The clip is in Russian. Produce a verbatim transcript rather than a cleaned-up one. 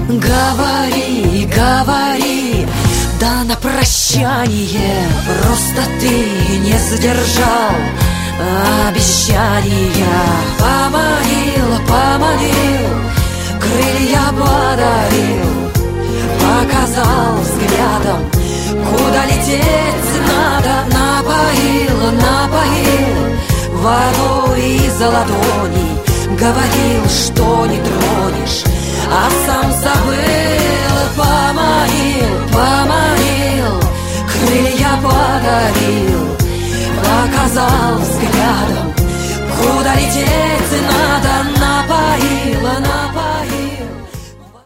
Говори, говори, да на прощание. Просто ты не сдержал обещания. Поманил, поманил, крылья подарил, показал взглядом, куда лететь надо. Напоил, напоил водой из ладоней, говорил, что не тронешь, а сам забыл. Поманил, поманил, крылья подарил, показал взглядом, куда лететь надо. Напоил, напоил